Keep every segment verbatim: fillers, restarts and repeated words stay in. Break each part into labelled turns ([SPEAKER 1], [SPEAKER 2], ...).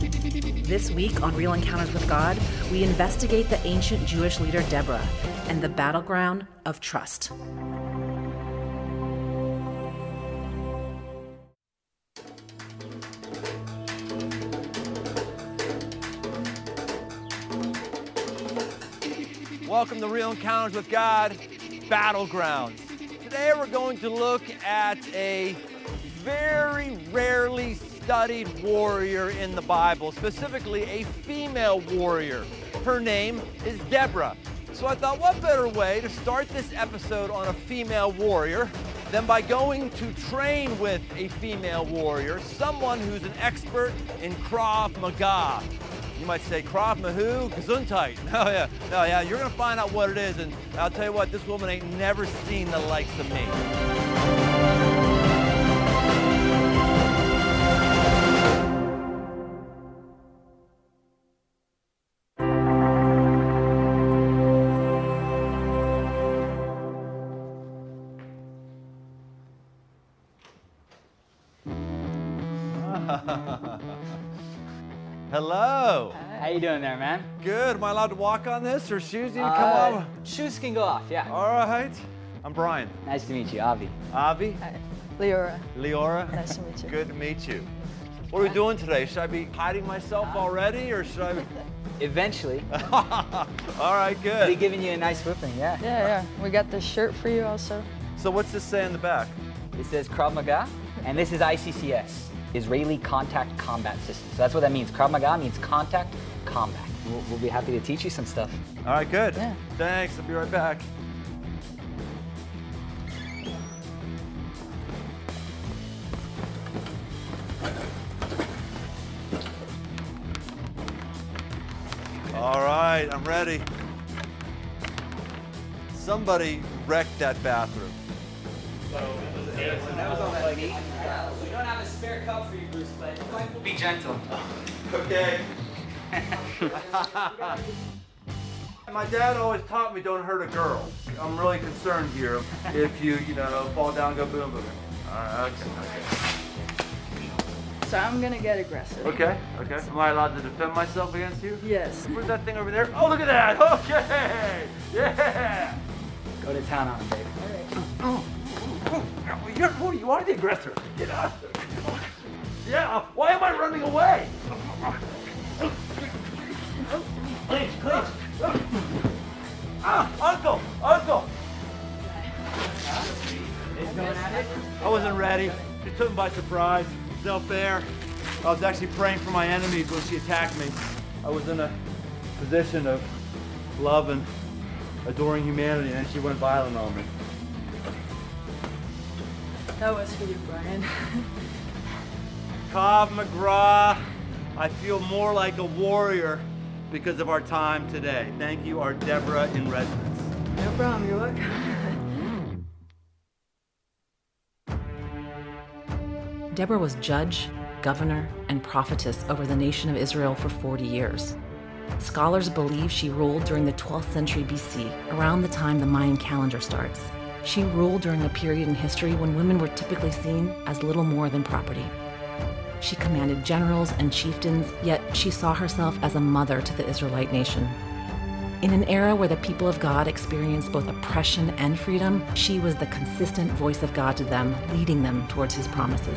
[SPEAKER 1] This week on Real Encounters with God, we investigate the ancient Jewish leader Deborah and the battleground of trust.
[SPEAKER 2] Welcome to Real Encounters with God, Battlegrounds. Today we're going to look at a very rarely studied warrior in the Bible, specifically a female warrior. Her name is Deborah. So I thought, what better way to start this episode on a female warrior than by going to train with a female warrior, someone who's an expert in Krav Maga. You might say, Krav Maga, Gesundheit. Oh yeah, no, yeah, you're gonna find out what it is, and I'll tell you what, this woman ain't never seen the likes of me. Hello.
[SPEAKER 3] How you doing there, man?
[SPEAKER 2] Good. Am I allowed to walk on this, or shoes need to
[SPEAKER 3] Uh,
[SPEAKER 2] come off?
[SPEAKER 3] Shoes can go off, yeah.
[SPEAKER 2] All right. I'm Brian.
[SPEAKER 3] Nice to meet you, Avi.
[SPEAKER 2] Avi.
[SPEAKER 4] Hi. Leora.
[SPEAKER 2] Leora.
[SPEAKER 4] Nice to meet you.
[SPEAKER 2] Good to meet you. What are we doing today? Should I be hiding myself already, or should I be...
[SPEAKER 3] Eventually.
[SPEAKER 2] All right,
[SPEAKER 3] I'll be
[SPEAKER 2] good.
[SPEAKER 3] giving you a nice whipping, yeah.
[SPEAKER 4] Yeah, yeah. We got this shirt for you also.
[SPEAKER 2] So what's this say on the back?
[SPEAKER 3] This says Krav Maga, and this is I C C S, Israeli Contact Combat System. So that's what that means. Krav Maga means contact combat. We'll, we'll be happy to teach you some stuff.
[SPEAKER 2] All right, good.
[SPEAKER 4] Yeah.
[SPEAKER 2] Thanks. I'll be right back. All right, I'm ready. Somebody wrecked that bathroom.
[SPEAKER 3] That was all that meat. We don't have a spare cup for you, Bruce, but be gentle.
[SPEAKER 2] Okay. My dad always taught me don't hurt a girl. I'm really concerned here if you, you know, fall down, go boom, boom. All right, okay, okay.
[SPEAKER 4] So I'm gonna get aggressive.
[SPEAKER 2] Okay, okay. Am I allowed to defend myself against you?
[SPEAKER 4] Yes.
[SPEAKER 2] Where's that thing over there? Oh, look at that! Okay! Yeah!
[SPEAKER 3] Go to town on him, baby.
[SPEAKER 2] Oh, you're, who are you? You are the aggressor. Get out. Yeah, why am I running away? Please, please. Ah, uncle, uncle. I wasn't ready. She took me by surprise. It's no fair. I was actually praying for my enemies when she attacked me. I was in a position of love and adoring humanity, and she went violent on me.
[SPEAKER 4] That was for you, Brian.
[SPEAKER 2] Krav Maga, I feel more like a warrior because of our time today. Thank you, our Deborah in residence.
[SPEAKER 4] No problem, you're welcome.
[SPEAKER 1] Deborah was judge, governor, and prophetess over the nation of Israel for forty years. Scholars believe she ruled during the twelfth century B C, around the time the Mayan calendar starts. She ruled during a period in history when women were typically seen as little more than property. She commanded generals and chieftains, yet she saw herself as a mother to the Israelite nation. In an era where the people of God experienced both oppression and freedom, she was the consistent voice of God to them, leading them towards his promises.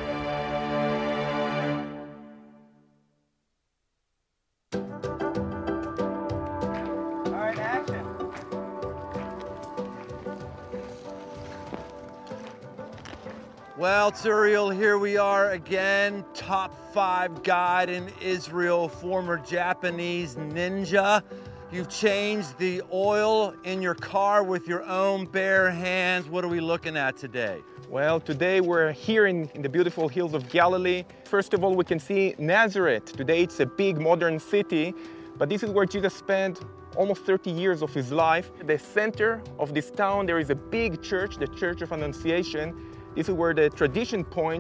[SPEAKER 2] Well, Tzuriel, here we are again, top five guide in Israel, former Japanese ninja. You've changed the oil in your car with your own bare hands. What are we looking at today?
[SPEAKER 5] Well, today we're here in, in the beautiful hills of Galilee. First of all, we can see Nazareth. Today it's a big modern city, but this is where Jesus spent almost thirty years of his life. At the center of this town, there is a big church, the Church of Annunciation. This is where the tradition points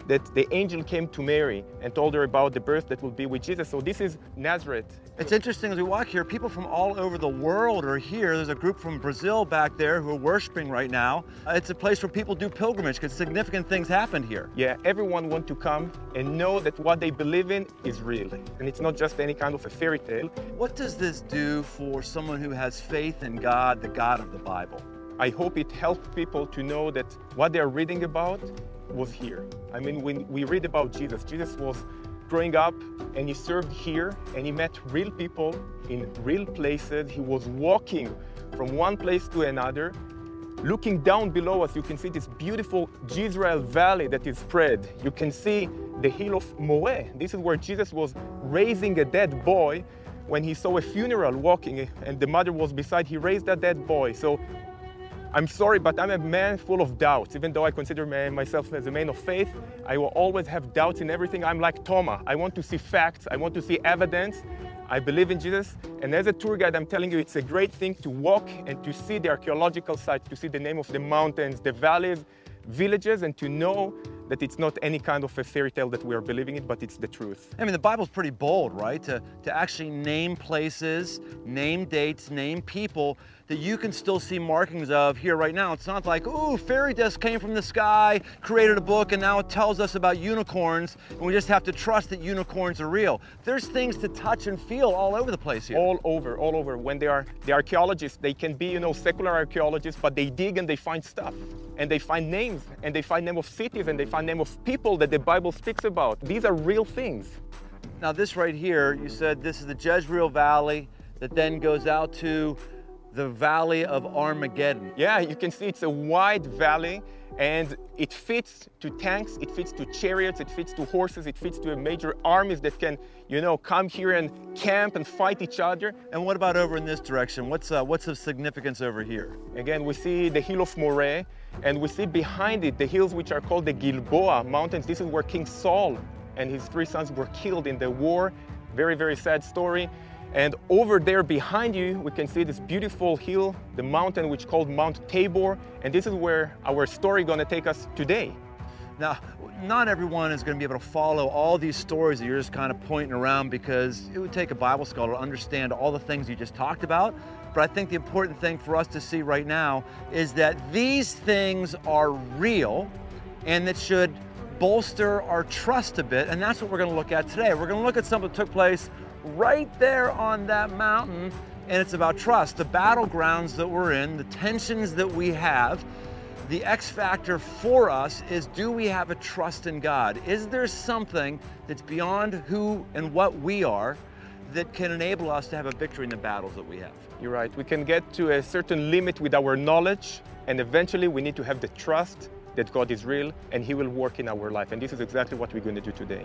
[SPEAKER 5] that the angel came to Mary and told her about the birth that will be with Jesus. So this is Nazareth.
[SPEAKER 2] It's interesting as we walk here, people from all over the world are here. There's a group from Brazil back there who are worshiping right now. Uh, it's a place where people do pilgrimage because significant things happened here.
[SPEAKER 5] Yeah, everyone wants to come and know that what they believe in is real. And it's not just any kind of a fairy tale.
[SPEAKER 2] What does this do for someone who has faith in God, the God of the Bible?
[SPEAKER 5] I hope it helps people to know that what they're reading about was here. I mean, when we read about Jesus, Jesus was growing up and he served here and he met real people in real places. He was walking from one place to another. Looking down below us, you can see this beautiful Jezreel Valley that is spread. You can see the hill of Moreh. This is where Jesus was raising a dead boy when he saw a funeral walking and the mother was beside. He raised that dead boy. So I'm sorry, but I'm a man full of doubts. Even though I consider myself as a man of faith, I will always have doubts in everything. I'm like Thomas. I want to see facts. I want to see evidence. I believe in Jesus. And as a tour guide, I'm telling you, it's a great thing to walk and to see the archaeological sites, to see the name of the mountains, the valleys, villages, and to know that it's not any kind of a fairy tale that we are believing in, but it's the truth.
[SPEAKER 2] I mean, the Bible's pretty bold, right? To, to actually name places, name dates, name people that you can still see markings of here right now. It's not like, ooh, fairy dust came from the sky, created a book, and now it tells us about unicorns, and we just have to trust that unicorns are real. There's things to touch and feel all over the place here.
[SPEAKER 5] All over, all over. When they are the archaeologists, they can be, you know, secular archaeologists, but they dig and they find stuff. And they find names, and they find name of cities, and they find name of people that the Bible speaks about. These are real things.
[SPEAKER 2] Now this right here, you said this is the Jezreel Valley that then goes out to the Valley of Armageddon.
[SPEAKER 5] Yeah, you can see it's a wide valley and it fits to tanks, it fits to chariots, it fits to horses, it fits to major armies that can, you know, come here and camp and fight each other.
[SPEAKER 2] And what about over in this direction? What's, uh, what's the significance over here?
[SPEAKER 5] Again, we see the hill of Moreh and we see behind it the hills which are called the Gilboa mountains. This is where King Saul and his three sons were killed in the war. Very, very sad story. And over there behind you, we can see this beautiful hill, the mountain which is called Mount Tabor. And this is where our story is going to take us today.
[SPEAKER 2] Now, not everyone is going to be able to follow all these stories that you're just kind of pointing around, because it would take a Bible scholar to understand all the things you just talked about. But I think the important thing for us to see right now is that these things are real and that should bolster our trust a bit. And that's what we're going to look at today. We're going to look at something that took place right there on that mountain, and it's about trust, the battlegrounds that we're in, the tensions that we have. The X factor for us is, do we have a trust in God? Is there something that's beyond who and what we are that can enable us to have a victory in the battles that we have?
[SPEAKER 5] You're right. We can get to a certain limit with our knowledge, and eventually we need to have the trust that God is real and He will work in our life. And this is exactly what we're going to do today.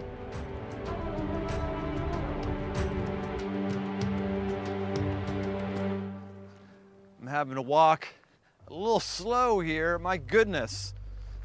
[SPEAKER 2] I'm having to walk a little slow here, my goodness.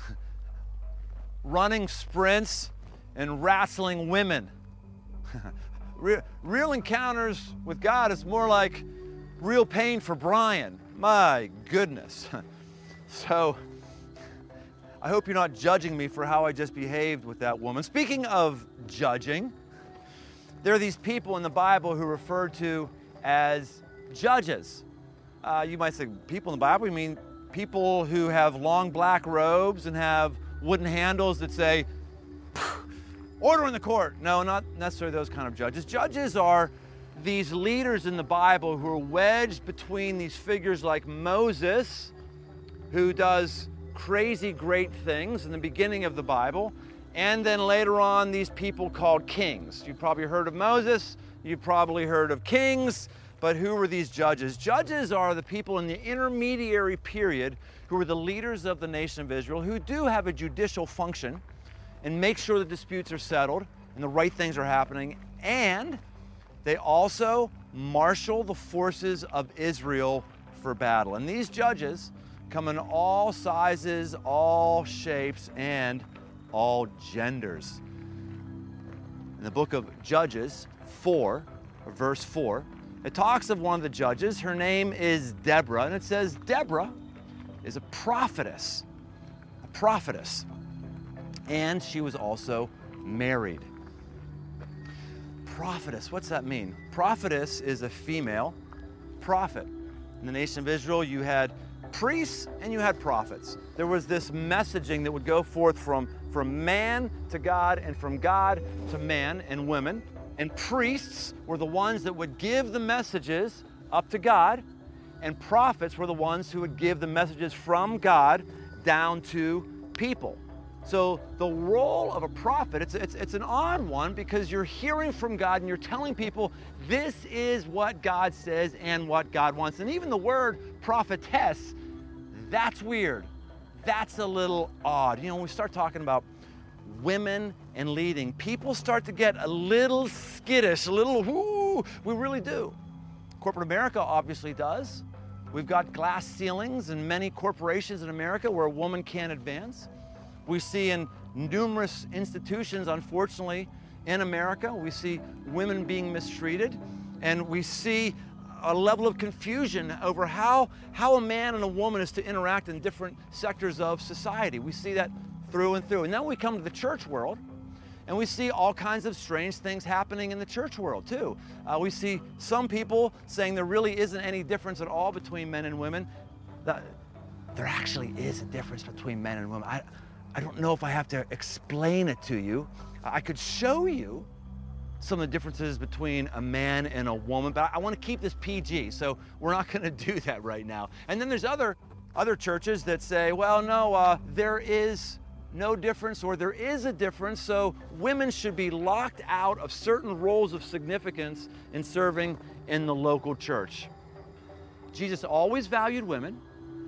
[SPEAKER 2] Running sprints and wrestling women. real, real encounters with God is more like real pain for Brian. My goodness. So, I hope you're not judging me for how I just behaved with that woman. Speaking of judging, there are these people in the Bible who are referred to as judges. Uh, you might say, people in the Bible, you mean people who have long black robes and have wooden handles that say, order in the court. No, not necessarily those kind of judges. Judges are these leaders in the Bible who are wedged between these figures like Moses, who does crazy great things in the beginning of the Bible, and then later on these people called kings. You've probably heard of Moses, you've probably heard of kings. But who were these judges? Judges are the people in the intermediary period who are the leaders of the nation of Israel, who do have a judicial function and make sure the disputes are settled and the right things are happening. And they also marshal the forces of Israel for battle. And these judges come in all sizes, all shapes, and all genders. In the book of Judges four, or verse four, it talks of one of the judges. Her name is Deborah, and it says Deborah is a prophetess. A prophetess. and she was also married. Prophetess, what's that mean? Prophetess is a female prophet. In the nation of Israel, you had priests and you had prophets. There was this messaging that would go forth from, from man to God and from God to man and women. And priests were the ones that would give the messages up to God, and prophets were the ones who would give the messages from God down to people. So the role of a prophet, it's, it's, it's an odd one because you're hearing from God and you're telling people this is what God says and what God wants. And even the word prophetess, that's weird. That's a little odd. You know, when we start talking about women and leading, people start to get a little skittish, a little, whoo, we really do. Corporate America obviously does. We've got glass ceilings in many corporations in America where a woman can't advance. We see in numerous institutions, unfortunately, in America, we see women being mistreated, and we see a level of confusion over how, how a man and a woman is to interact in different sectors of society. We see that through and through. And then we come to the church world, and we see all kinds of strange things happening in the church world, too. Uh, we see some people saying there really isn't any difference at all between men and women. That, there actually is a difference between men and women. I, I don't know if I have to explain it to you. I could show you some of the differences between a man and a woman, but I want to keep this P G, so we're not going to do that right now. And then there's other, other churches that say, well, no, uh, there is no difference, or there is a difference, so women should be locked out of certain roles of significance in serving in the local church. Jesus always valued women.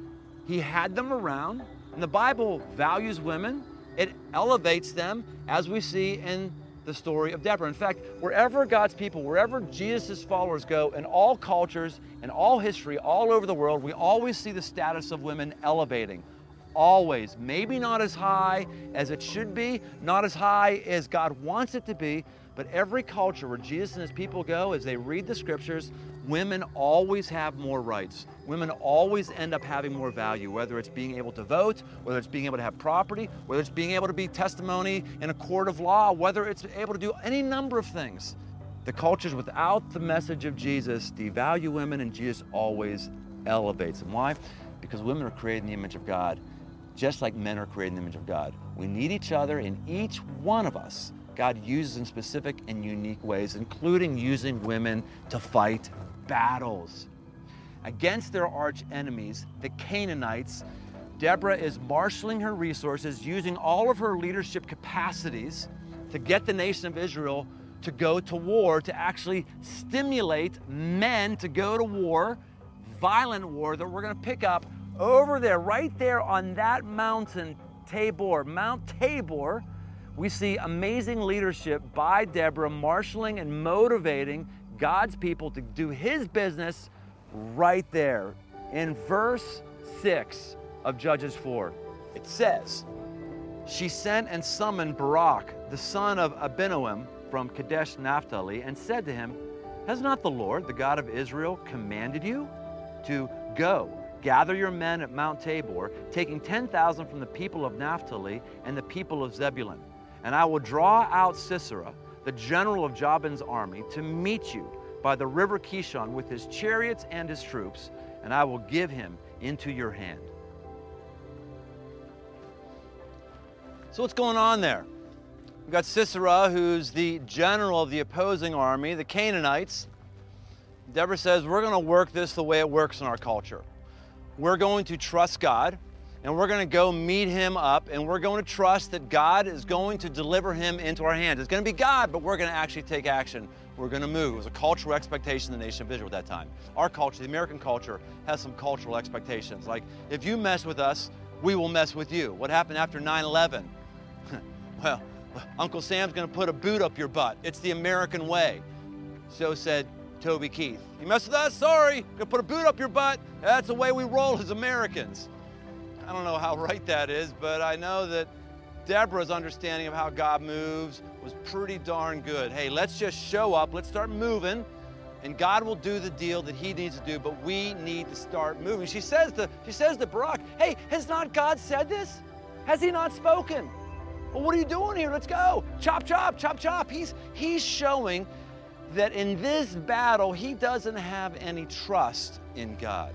[SPEAKER 2] He had them around. And the Bible values women. It elevates them, as we see in the story of Deborah. In fact, wherever God's people, wherever Jesus' followers go, in all cultures, in all history, all over the world, we always see the status of women elevating. Always. Maybe not as high as it should be, not as high as God wants it to be, but every culture where Jesus and his people go, as they read the scriptures, women always have more rights. Women always end up having more value, whether it's being able to vote, whether it's being able to have property, whether it's being able to be testimony in a court of law, whether it's able to do any number of things. The cultures without the message of Jesus devalue women, and Jesus always elevates them. Why? Because women are created in the image of God, just like men are created in the image of God. We need each other, and each one of us God uses in specific and unique ways, including using women to fight battles. Against their arch enemies, the Canaanites, Deborah is marshaling her resources, using all of her leadership capacities to get the nation of Israel to go to war, to actually stimulate men to go to war, violent war that we're going to pick up over there, right there on that mountain, Tabor, Mount Tabor. We see amazing leadership by Deborah, marshaling and motivating God's people to do his business right there. In verse six of Judges four, it says, she sent and summoned Barak, the son of Abinoam, from Kadesh Naphtali, and said to him, has not the Lord, the God of Israel, commanded you to go, gather your men at Mount Tabor, taking ten thousand from the people of Naphtali and the people of Zebulun? And I will draw out Sisera, the general of Jabin's army, to meet you by the river Kishon with his chariots and his troops, and I will give him into your hand. So what's going on there? We've got Sisera, who's the general of the opposing army, the Canaanites. Deborah says, we're going to work this the way it works in our culture. We're going to trust God, and we're going to go meet him up, and we're going to trust that God is going to deliver him into our hands. It's going to be God, but we're going to actually take action. We're going to move. It was a cultural expectation in the nation of Israel at that time. Our culture, the American culture, has some cultural expectations. Like, if you mess with us, we will mess with you. What happened after nine eleven? Well, Uncle Sam's going to put a boot up your butt. It's the American way. So said Toby Keith. You mess with us? Sorry. Going to put a boot up your butt. That's the way we roll as Americans. I don't know how right that is, but I know that Deborah's understanding of how God moves was pretty darn good. Hey, let's just show up, let's start moving, and God will do the deal that he needs to do, but we need to start moving. She says to, she says to Barak, hey, has not God said this? Has he not spoken? Well, what are you doing here? Let's go. Chop, chop, chop, chop. He's, he's showing that in this battle, he doesn't have any trust in God.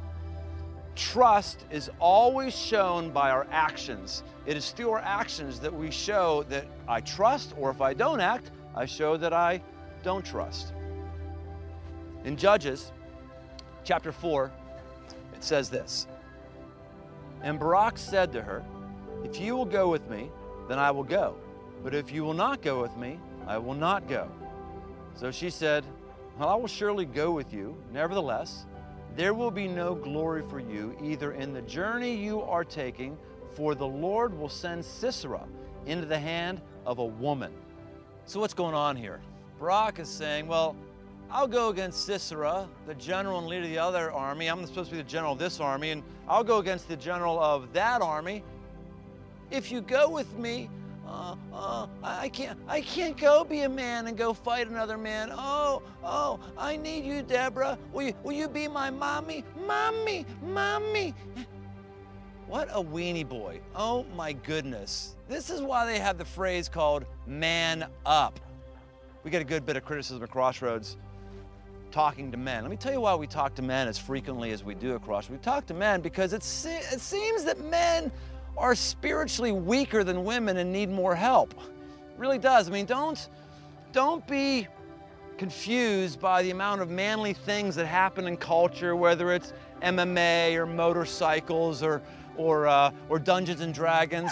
[SPEAKER 2] Trust is always shown by our actions. It is through our actions that we show that I trust, or if I don't act, I show that I don't trust. In Judges chapter four, it says this, "And Barak said to her, if you will go with me, then I will go. But if you will not go with me, I will not go. So she said, well, I will surely go with you. Nevertheless, there will be no glory for you, either in the journey you are taking, for the Lord will send Sisera into the hand of a woman." So what's going on here? Barak is saying, well, I'll go against Sisera, the general and leader of the other army. I'm supposed to be the general of this army, and I'll go against the general of that army. If you go with me, uh, uh, I can't, I can't go be a man and go fight another man. Oh, oh, I need you, Deborah. Will you, will you be my mommy? Mommy, mommy. What a weenie boy. Oh my goodness. This is why they have the phrase called man up. We get a good bit of criticism at Crossroads talking to men. Let me tell you why we talk to men as frequently as we do at Crossroads. We talk to men because it, se it seems that men are spiritually weaker than women and need more help. It really does. I mean, don't, don't be confused by the amount of manly things that happen in culture, whether it's M M A or motorcycles or, or, uh, or Dungeons and Dragons.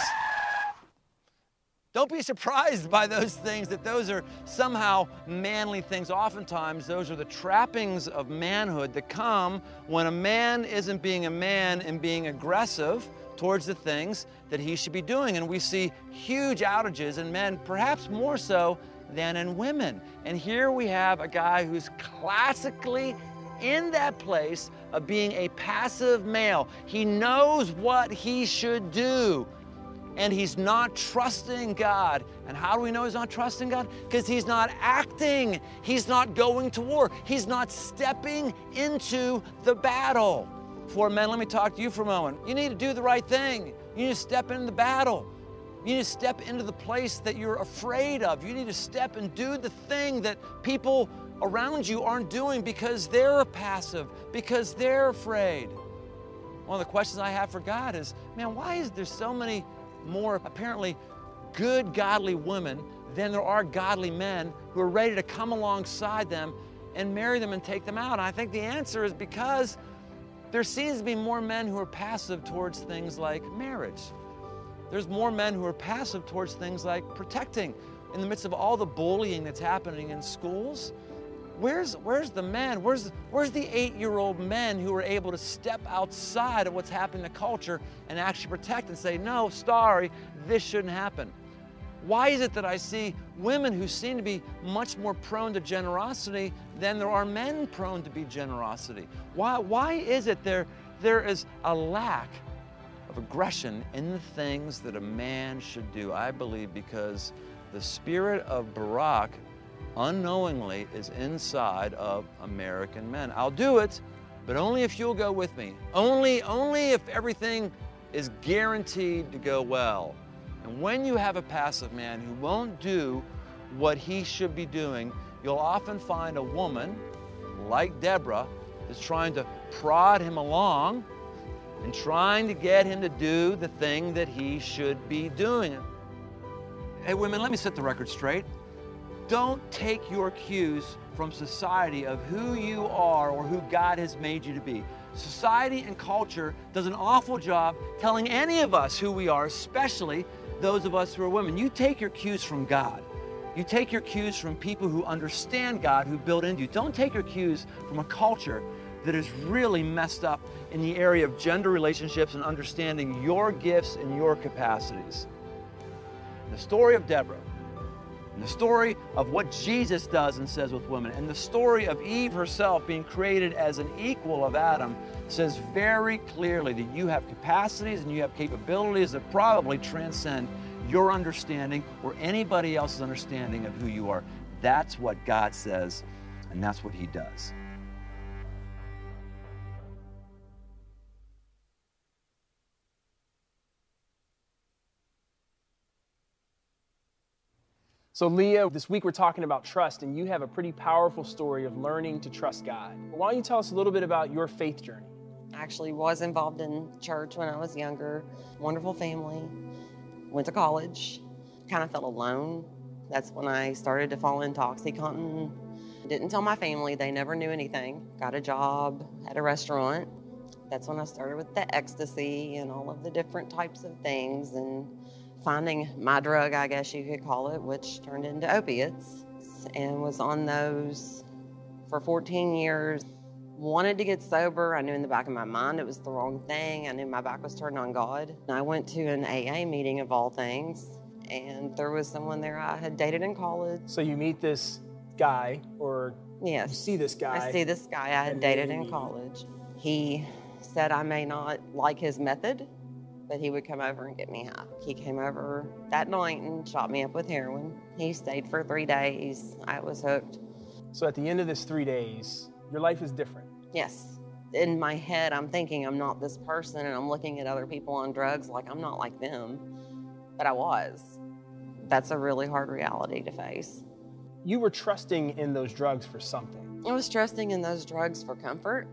[SPEAKER 2] Don't be surprised by those things, that those are somehow manly things. Oftentimes, those are the trappings of manhood that come when a man isn't being a man and being aggressive towards the things that he should be doing. And we see huge outages in men, perhaps more so than in women. And here we have a guy who's classically in that place of being a passive male. He knows what he should do, and he's not trusting God. And how do we know he's not trusting God? Because he's not acting. He's not going to war. He's not stepping into the battle. For men, let me talk to you for a moment. You need to do the right thing. You need to step into the battle. You need to step into the place that you're afraid of. You need to step and do the thing that people around you aren't doing because they're passive, because they're afraid. One of the questions I have for God is, man, why is there so many more apparently good, godly women than there are godly men who are ready to come alongside them and marry them and take them out? And I think the answer is because there seems to be more men who are passive towards things like marriage. There's more men who are passive towards things like protecting. In the midst of all the bullying that's happening in schools, where's, where's the men? Where's, where's the eight-year-old men who are able to step outside of what's happening in the culture and actually protect and say, no, sorry, this shouldn't happen? Why is it that I see women who seem to be much more prone to generosity than there are men prone to be generosity? Why, why is it there, there is a lack of aggression in the things that a man should do? I believe because the spirit of Barak unknowingly is inside of American men. I'll do it, but only if you'll go with me. Only, only if everything is guaranteed to go well. And when you have a passive man who won't do what he should be doing, you'll often find a woman like Deborah that's trying to prod him along and trying to get him to do the thing that he should be doing. Hey, women, let me set the record straight. Don't take your cues from society of who you are or who God has made you to be. Society and culture does an awful job telling any of us who we are, especially those of us who are women. You take your cues from God. You take your cues from people who understand God, who build into you. Don't take your cues from a culture that is really messed up in the area of gender relationships and understanding your gifts and your capacities. The story of Deborah, and the story of what Jesus does and says with women, and the story of Eve herself being created as an equal of Adam says very clearly that you have capacities and you have capabilities that probably transcend your understanding or anybody else's understanding of who you are. That's what God says, and that's what He does.
[SPEAKER 6] So Leah, this week we're talking about trust, and you have a pretty powerful story of learning to trust God. Why don't you tell us a little bit about your faith journey?
[SPEAKER 7] I actually was involved in church when I was younger. Wonderful family. Went to college. Kind of felt alone. That's when I started to fall into OxyContin. Didn't tell my family. They never knew anything. Got a job at a restaurant. That's when I started with the ecstasy and all of the different types of things, and finding my drug, I guess you could call it, which turned into opiates, and was on those for fourteen years. Wanted to get sober. I knew in the back of my mind it was the wrong thing. I knew my back was turned on God. I went to an A A meeting of all things, and there was someone there I had dated in college.
[SPEAKER 6] So you meet this guy, or
[SPEAKER 7] yes,
[SPEAKER 6] you see this guy.
[SPEAKER 7] I see this guy I had dated in college. He said I may not like his method, but he would come over and get me high. He came over that night and shot me up with heroin. He stayed for three days. I was hooked.
[SPEAKER 6] So at the end of this three days, your life is different.
[SPEAKER 7] Yes. In my head, I'm thinking I'm not this person, and I'm looking at other people on drugs like I'm not like them, but I was. That's a really hard reality to face.
[SPEAKER 6] You were trusting in those drugs for something.
[SPEAKER 7] I was trusting in those drugs for comfort,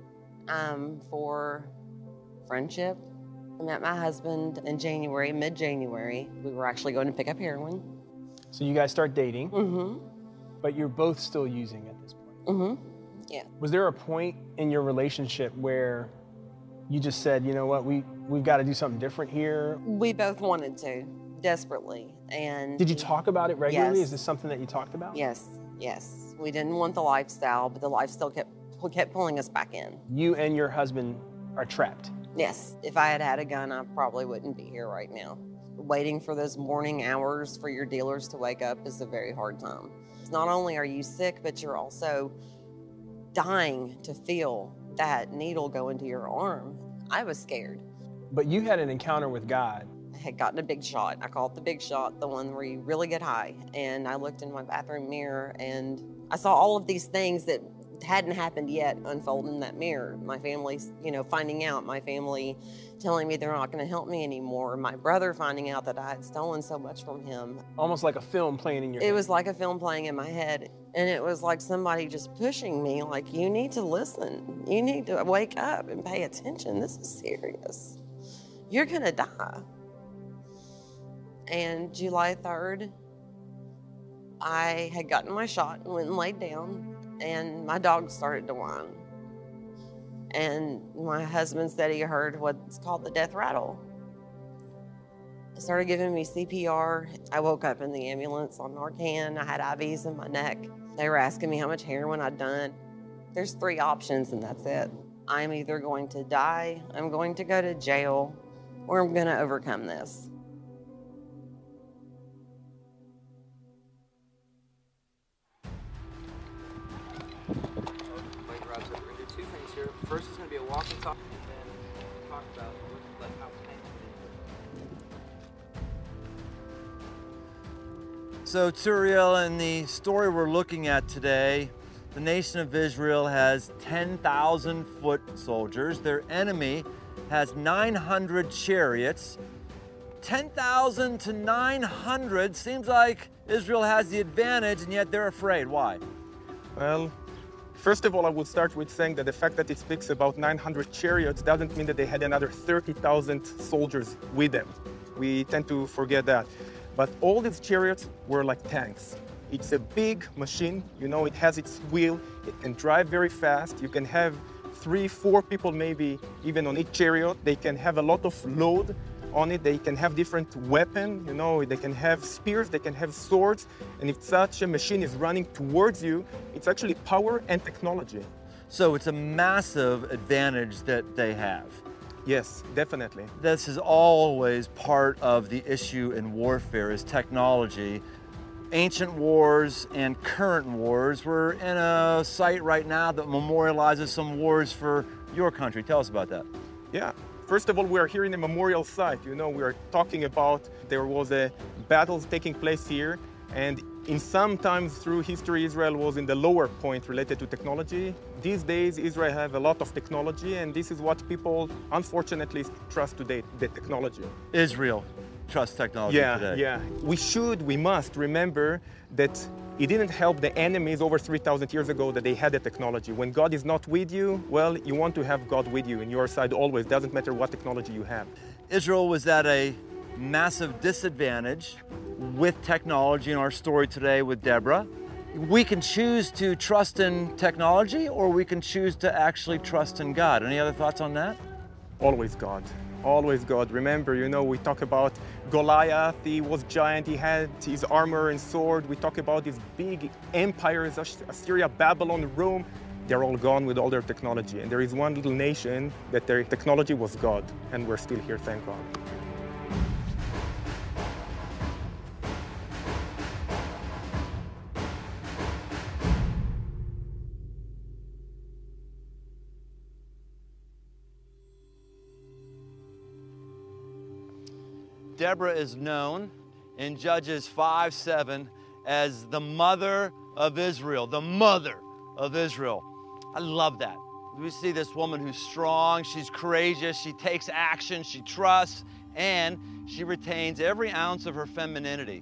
[SPEAKER 7] um, for friendship. I met my husband in January, mid-January. We were actually going to pick up heroin.
[SPEAKER 6] So you guys start dating,
[SPEAKER 7] Mm-hmm.
[SPEAKER 6] but you're both still using at this point.
[SPEAKER 7] Mm-hmm. Yeah.
[SPEAKER 6] Was there a point in your relationship where you just said, you know what, we, we've got to do something different here?
[SPEAKER 7] We both wanted to, desperately. And
[SPEAKER 6] Did you talk about it regularly?
[SPEAKER 7] Yes.
[SPEAKER 6] Is this something that you talked about?
[SPEAKER 7] Yes, yes. We didn't want the lifestyle, but the lifestyle kept, kept pulling us back in.
[SPEAKER 6] You and your husband are trapped.
[SPEAKER 7] Yes, if I had had a gun, I probably wouldn't be here right now. Waiting for those morning hours for your dealers to wake up is a very hard time. Not only are you sick, but you're also dying to feel that needle go into your arm. I was scared.
[SPEAKER 6] But you had an encounter with God.
[SPEAKER 7] I had gotten a big shot. I call it the big shot, the one where you really get high. And I looked in my bathroom mirror and I saw all of these things that hadn't happened yet unfold in that mirror. My family, you know, finding out, my family telling me they're not going to help me anymore, my brother finding out that I had stolen so much from him.
[SPEAKER 6] Almost like a film playing in your
[SPEAKER 7] It
[SPEAKER 6] head.
[SPEAKER 7] was like a film playing in my head. And it was like somebody just pushing me, like, you need to listen. You need to wake up and pay attention. This is serious. You're going to die. And July third, I had gotten my shot and went and laid down, and my dog started to whine. And my husband said he heard what's called the death rattle. They started giving me C P R. I woke up in the ambulance on Narcan. I had I Vs in my neck. They were asking me how much heroin I'd done. There's three options, and that's it. I'm either going to die, I'm going to go to jail, or I'm going to overcome this.
[SPEAKER 6] Two things here. First is going to be a walk and talk, and then talk about what how
[SPEAKER 2] So, Turiel, in the story we're looking at today, the nation of Israel has ten thousand foot soldiers. Their enemy has nine hundred chariots. ten thousand to nine hundred seems like Israel has the advantage, and yet they're afraid. Why?
[SPEAKER 5] Well, first of all, I would start with saying that the fact that it speaks about nine hundred chariots doesn't mean that they had another thirty thousand soldiers with them. We tend to forget that. But all these chariots were like tanks. It's a big machine, you know, it has its wheel, it can drive very fast. You can have three, four people maybe even on each chariot. They can have a lot of load on it. They can have different weapons, you know, they can have spears, they can have swords. And if such a machine is running towards you, it's actually power and technology.
[SPEAKER 2] So it's a massive advantage that they have.
[SPEAKER 5] Yes, definitely.
[SPEAKER 2] This is always part of the issue in warfare is technology. Ancient wars and current wars. We're in a site right now that memorializes some wars for your country. Tell us about that.
[SPEAKER 5] Yeah. First of all, we are here in a memorial site. You know, we are talking about there was a battles taking place here, and in some times through history, Israel was in the lower point related to technology. These days, Israel have a lot of technology, and this is what people unfortunately trust today, the technology.
[SPEAKER 2] Israel, trust technology
[SPEAKER 5] Yeah,
[SPEAKER 2] today.
[SPEAKER 5] yeah. We should, we must remember that it didn't help the enemies over three thousand years ago that they had the technology. When God is not with you, well, you want to have God with you in your side always. Doesn't matter what technology you have.
[SPEAKER 2] Israel was at a massive disadvantage with technology in our story today with Deborah. We can choose to trust in technology, or we can choose to actually trust in God. Any other thoughts on that?
[SPEAKER 5] Always God. Always God. Remember, you know, we talk about Goliath. He was giant. He had his armor and sword. We talk about these big empires, Assyria, Babylon, Rome. They're all gone with all their technology. And there is one little nation that their technology was God. And we're still here, thank God.
[SPEAKER 2] Deborah is known in Judges five seven as the mother of Israel, the mother of Israel. I love that. We see this woman who's strong, she's courageous, she takes action, she trusts, and she retains every ounce of her femininity.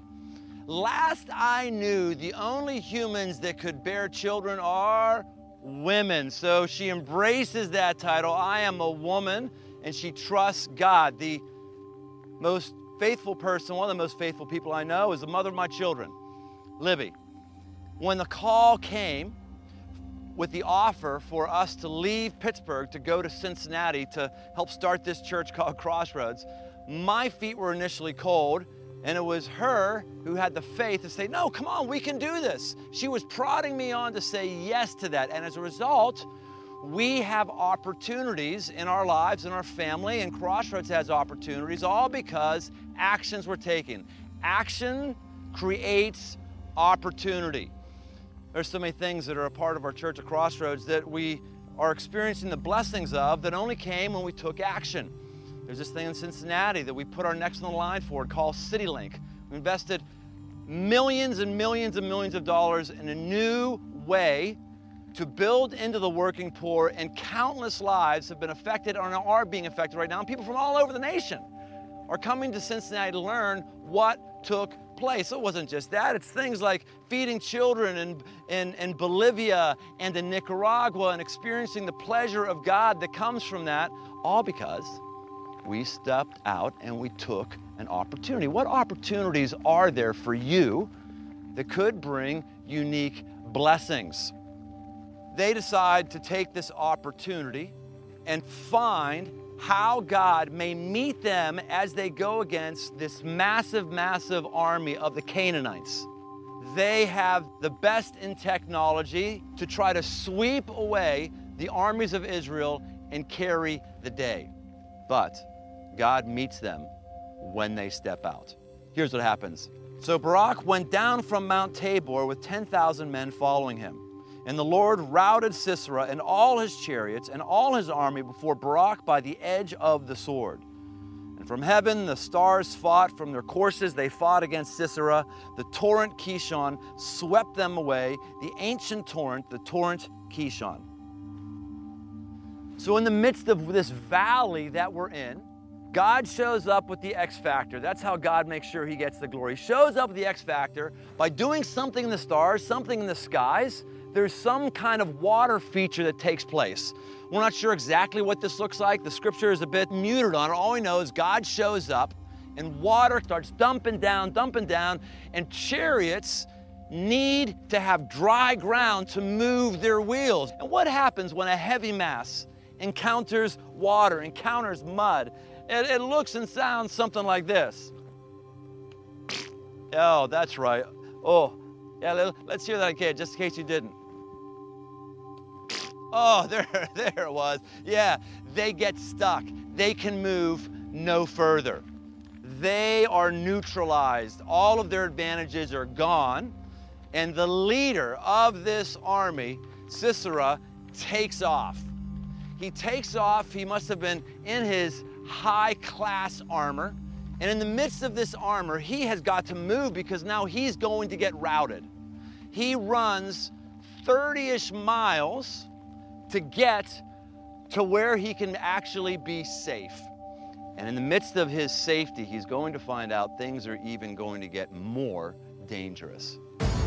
[SPEAKER 2] Last I knew, the only humans that could bear children are women. So she embraces that title. I am a woman, and she trusts God. The most faithful person, one of the most faithful people I know, is the mother of my children, Libby. When the call came with the offer for us to leave Pittsburgh to go to Cincinnati to help start this church called Crossroads, my feet were initially cold, and it was her who had the faith to say, no, come on, we can do this. She was prodding me on to say yes to that, and as a result, we have opportunities in our lives, in our family, and Crossroads has opportunities, all because actions were taken. Action creates opportunity. There's so many things that are a part of our church at Crossroads that we are experiencing the blessings of that only came when we took action. There's this thing in Cincinnati that we put our necks on the line for called CityLink. We invested millions and millions and millions of dollars in a new way to build into the working poor, and countless lives have been affected or are being affected right now. And people from all over the nation are coming to Cincinnati to learn what took place. It wasn't just that. It's things like feeding children in, in, in Bolivia and in Nicaragua and experiencing the pleasure of God that comes from that, all because we stepped out and we took an opportunity. What opportunities are there for you that could bring unique blessings? They decide to take this opportunity and find how God may meet them as they go against this massive, massive army of the Canaanites. They have the best in technology to try to sweep away the armies of Israel and carry the day. But God meets them when they step out. Here's what happens. So Barak went down from Mount Tabor with ten thousand men following him. And the Lord routed Sisera and all his chariots and all his army before Barak by the edge of the sword. And from heaven the stars fought, from their courses they fought against Sisera. The torrent Kishon swept them away, the ancient torrent, the torrent Kishon. So in the midst of this valley that we're in, God shows up with the X factor. That's how God makes sure he gets the glory. He shows up with the X factor by doing something in the stars, something in the skies. There's some kind of water feature that takes place. We're not sure exactly what this looks like. The scripture is a bit muted on it. All we know is God shows up and water starts dumping down, dumping down, and chariots need to have dry ground to move their wheels. And what happens when a heavy mass encounters water, encounters mud? It, it looks and sounds something like this. Oh, that's right. Oh, yeah, let, let's hear that again, just in case you didn't. Oh, there, there it was. Yeah, they get stuck. They can move no further. They are neutralized. All of their advantages are gone. And the leader of this army, Sisera, takes off. He takes off. He must have been in his high-class armor. And in the midst of this armor, he has got to move because now he's going to get routed. He runs thirty-ish miles to get to where he can actually be safe. And in the midst of his safety, he's going to find out things are even going to get more dangerous.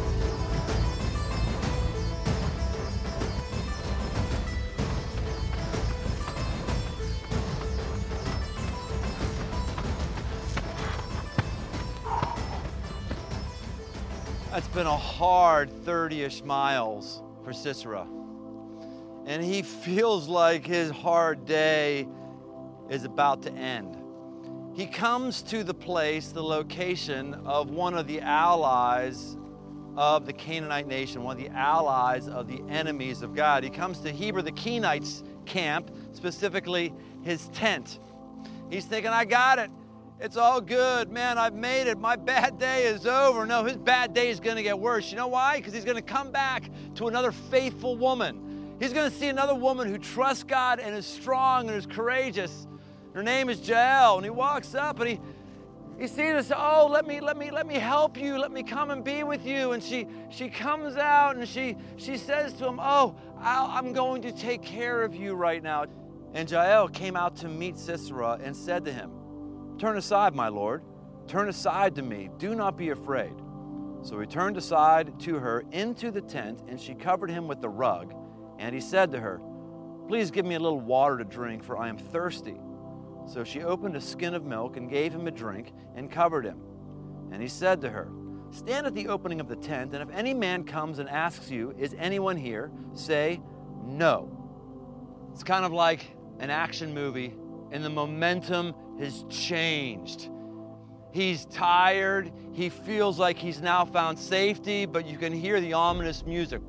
[SPEAKER 2] It's been a hard thirty-ish miles for Sisera. And he feels like his hard day is about to end. He comes to the place, the location of one of the allies of the Canaanite nation, one of the allies of the enemies of God. He comes to Heber the Kenite's camp, specifically his tent. He's thinking, I got it. It's all good. Man, I've made it. My bad day is over. No, his bad day is going to get worse. You know why? Because he's going to come back to another faithful woman. He's going to see another woman who trusts God and is strong and is courageous. Her name is Jael. And he walks up and he he sees us. Oh, let me let me let me help you. Let me come and be with you. And she she comes out and she she says to him, Oh, I'll, I'm going to take care of you right now. And Jael came out to meet Sisera and said to him, Turn aside, my lord. Turn aside to me. Do not be afraid. So he turned aside to her into the tent, and she covered him with the rug. And he said to her, Please give me a little water to drink, for I am thirsty. So she opened a skin of milk and gave him a drink and covered him. And he said to her, Stand at the opening of the tent, and if any man comes and asks you, Is anyone here? Say, No. It's kind of like an action movie, and the momentum has changed. He's tired. He feels like he's now found safety, but you can hear the ominous music.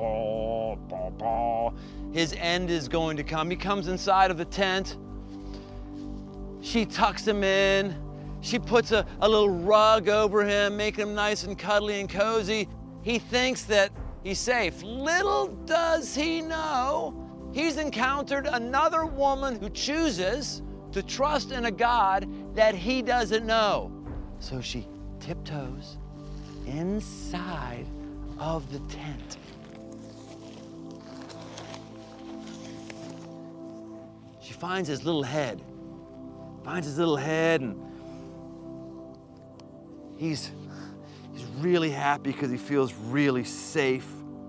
[SPEAKER 2] His end is going to come. He comes inside of the tent. She tucks him in. She puts a, a little rug over him, making him nice and cuddly and cozy. He thinks that he's safe. Little does he know, he's encountered another woman who chooses to trust in a God that he doesn't know. So she tiptoes inside of the tent. She finds his little head, finds his little head, and he's, he's really happy because he feels really safe.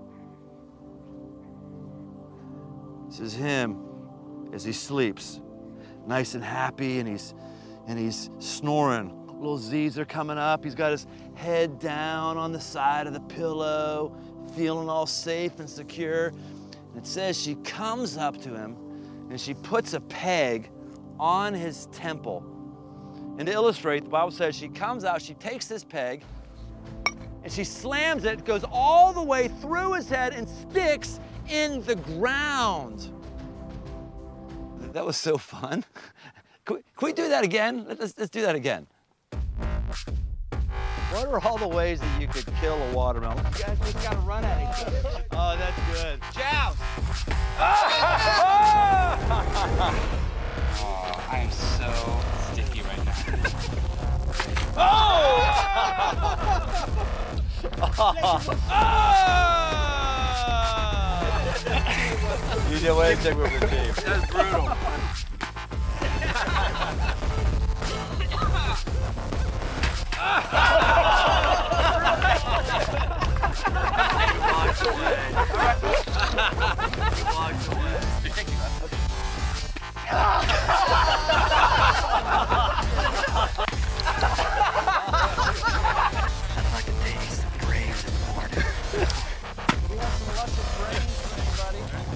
[SPEAKER 2] This is him as he sleeps. Nice and happy, and he's and he's snoring. Little Z's are coming up. He's got his head down on the side of the pillow, feeling all safe and secure. And it says she comes up to him and she puts a peg on his temple. And to illustrate, the Bible says she comes out, she takes this peg, and she slams it, goes all the way through his head and sticks in the ground. That was so fun. Can we, can we do that again? Let's, let's do that again. What are all the ways that you could kill a watermelon? You guys just gotta run at each other. Oh, that's good. Joust!
[SPEAKER 8] Oh, I am so sticky right now.
[SPEAKER 2] Oh! You did way to take with the team.
[SPEAKER 8] That's brutal.
[SPEAKER 9] That's like a taste of graves and water.
[SPEAKER 2] We have some luscious brains for anybody.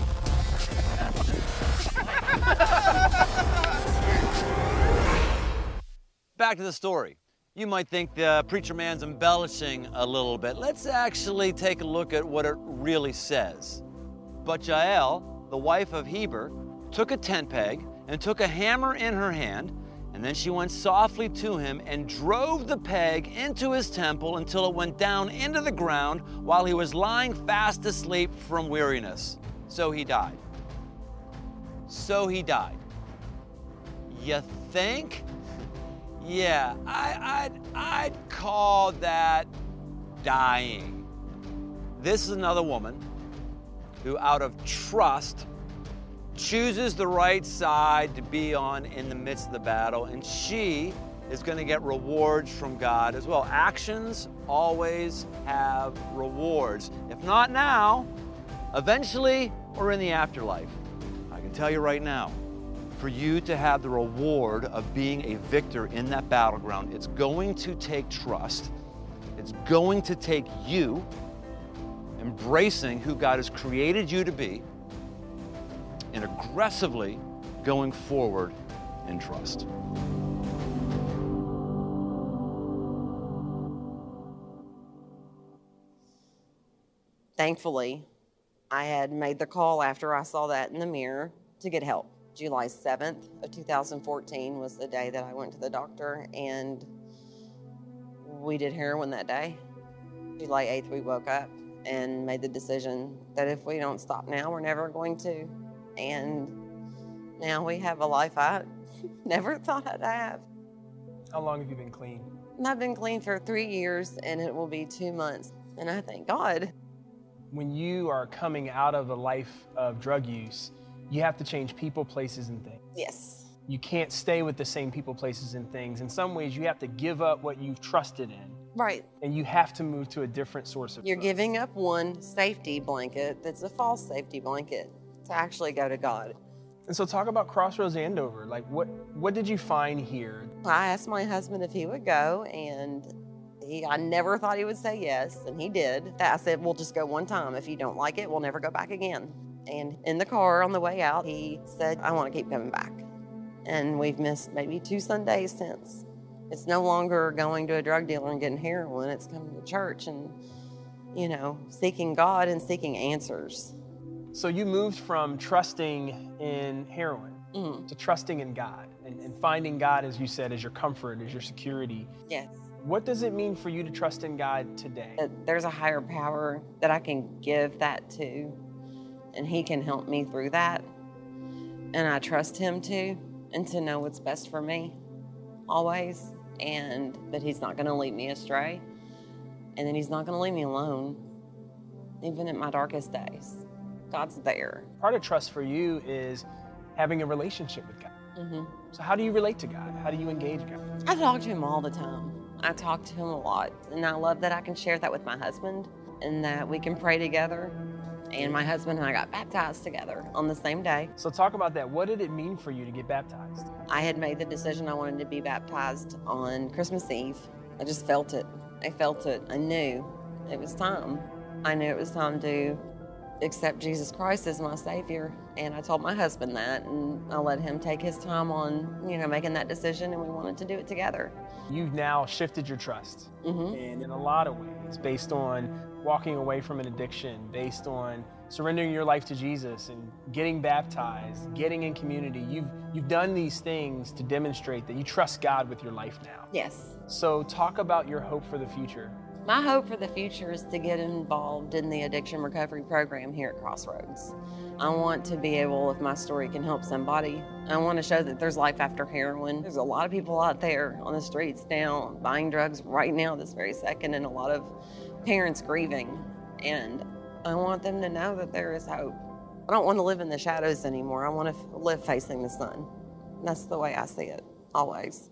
[SPEAKER 2] Back to the story. You might think the preacher man's embellishing a little bit. Let's actually take a look at what it really says. But Jael, the wife of Heber, took a tent peg and took a hammer in her hand, and then she went softly to him and drove the peg into his temple until it went down into the ground while he was lying fast asleep from weariness. So he died. So he died. You think? Yeah, I, I'd, I'd call that dying. This is another woman who, out of trust, chooses the right side to be on in the midst of the battle, and she is going to get rewards from God as well. Actions always have rewards. If not now, eventually or in the afterlife. I can tell you right now, for you to have the reward of being a victor in that battleground, it's going to take trust. It's going to take you embracing who God has created you to be and aggressively going forward in trust.
[SPEAKER 7] Thankfully, I had made the call after I saw that in the mirror to get help. July seventh of two thousand fourteen was the day that I went to the doctor, and we did heroin that day. July eighth, we woke up and made the decision that if we don't stop now, we're never going to. And now we have a life I never thought I'd have.
[SPEAKER 6] How long have you been clean?
[SPEAKER 7] And I've been clean for three years, and it will be two months. And I thank God.
[SPEAKER 6] When you are coming out of a life of drug use, you have to change people, places, and things.
[SPEAKER 7] Yes.
[SPEAKER 6] You can't stay with the same people, places, and things. In some ways, you have to give up what you've trusted in.
[SPEAKER 7] Right.
[SPEAKER 6] And you have to move to a different source of
[SPEAKER 7] You're
[SPEAKER 6] trust.
[SPEAKER 7] giving up one safety blanket that's a false safety blanket to actually go to God.
[SPEAKER 6] And so talk about Crossroads Andover. Like, what, what did you find here?
[SPEAKER 7] I asked my husband if he would go, and he, I never thought he would say yes, and he did. I said, we'll just go one time. If you don't like it, we'll never go back again. And in the car on the way out, he said, I want to keep coming back. And we've missed maybe two Sundays since. It's no longer going to a drug dealer and getting heroin. It's coming to church and, you know, seeking God and seeking answers.
[SPEAKER 6] So you moved from trusting in heroin
[SPEAKER 7] mm-hmm.
[SPEAKER 6] to trusting in God and, and finding God, as you said, as your comfort, as your security.
[SPEAKER 7] Yes.
[SPEAKER 6] What does it mean for you to trust in God today?
[SPEAKER 7] That there's a higher power that I can give that to, and he can help me through that. And I trust him to, and to know what's best for me always, and that he's not going to lead me astray, and that he's not going to leave me alone, even at my darkest days. God's there.
[SPEAKER 6] Part of trust for you is having a relationship with God.
[SPEAKER 7] Mm-hmm.
[SPEAKER 6] So how do you relate to God? How do you engage God?
[SPEAKER 7] I talk to him all the time. I talk to him a lot, and I love that I can share that with my husband and that we can pray together. And my husband and I got baptized together on the same day.
[SPEAKER 6] So talk about that. What did it mean for you to get baptized?
[SPEAKER 7] I had made the decision I wanted to be baptized on Christmas Eve. I just felt it. I felt it. I knew it was time. I knew it was time to accept Jesus Christ as my Savior. And I told my husband that, and I let him take his time on, you know, making that decision, and we wanted to do it together.
[SPEAKER 6] You've now shifted your trust.
[SPEAKER 7] Mm-hmm.
[SPEAKER 6] And in a lot of ways, based on walking away from an addiction, based on surrendering your life to Jesus and getting baptized, getting in community. You've, you've done these things to demonstrate that you trust God with your life now.
[SPEAKER 7] Yes.
[SPEAKER 6] So talk about your hope for the future.
[SPEAKER 7] My hope for the future is to get involved in the addiction recovery program here at Crossroads. I want to be able, if my story can help somebody, I want to show that there's life after heroin. There's a lot of people out there on the streets now buying drugs right now, this very second, and a lot of parents grieving. And I want them to know that there is hope. I don't want to live in the shadows anymore. I want to live facing the sun. That's the way I see it, always.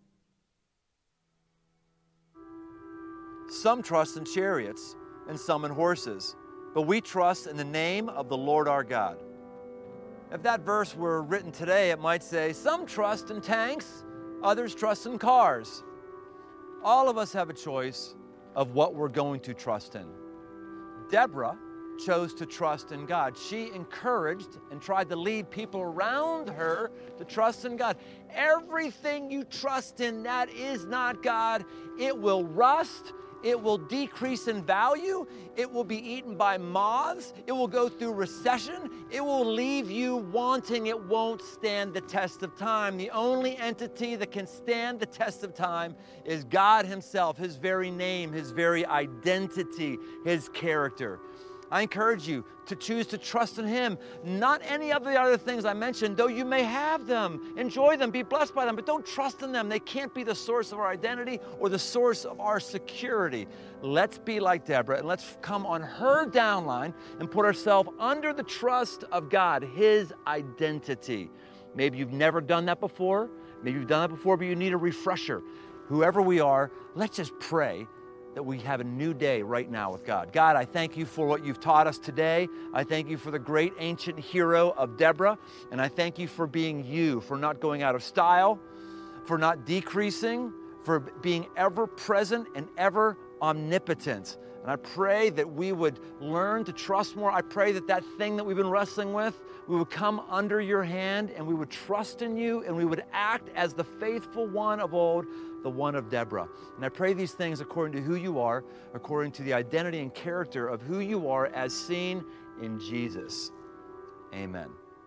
[SPEAKER 2] Some trust in chariots and some in horses, but we trust in the name of the Lord our God. If that verse were written today, it might say, some trust in tanks, others trust in cars. All of us have a choice of what we're going to trust in. Deborah chose to trust in God. She encouraged and tried to lead people around her to trust in God. Everything you trust in that is not God, it will rust. It will decrease in value. It will be eaten by moths. It will go through recession. It will leave you wanting. It won't stand the test of time. The only entity that can stand the test of time is God himself, his very name, his very identity, his character. I encourage you to choose to trust in Him, not any of the other things I mentioned, though you may have them. Enjoy them, be blessed by them, but don't trust in them. They can't be the source of our identity or the source of our security. Let's be like Deborah, and let's come on her downline and put ourselves under the trust of God, His identity. Maybe you've never done that before. Maybe you've done that before, but you need a refresher. Whoever we are, let's just pray that we have a new day right now with God. God, I thank you for what you've taught us today. I thank you for the great ancient hero of Deborah, and I thank you for being you, for not going out of style, for not decreasing, for being ever present and ever omnipotent. And I pray that we would learn to trust more. I pray that that thing that we've been wrestling with, we would come under your hand and we would trust in you and we would act as the faithful one of old, the one of Deborah. And I pray these things according to who you are, according to the identity and character of who you are as seen in Jesus. Amen.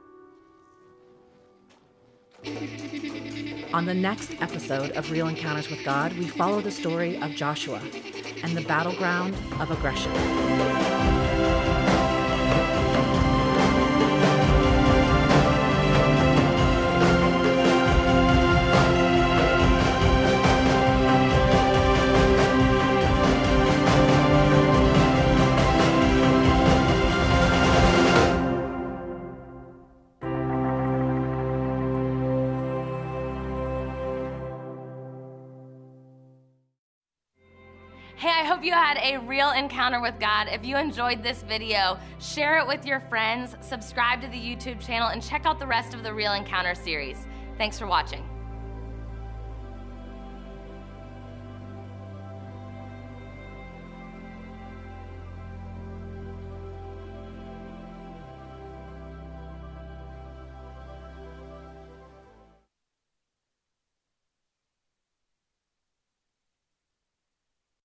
[SPEAKER 1] On the next episode of Real Encounters with God, we follow the story of Joshua and the battleground of aggression.
[SPEAKER 10] Hey, I hope you had a real encounter with God. If you enjoyed this video, share it with your friends, subscribe to the YouTube channel, and check out the rest of the Real Encounter series. Thanks for watching.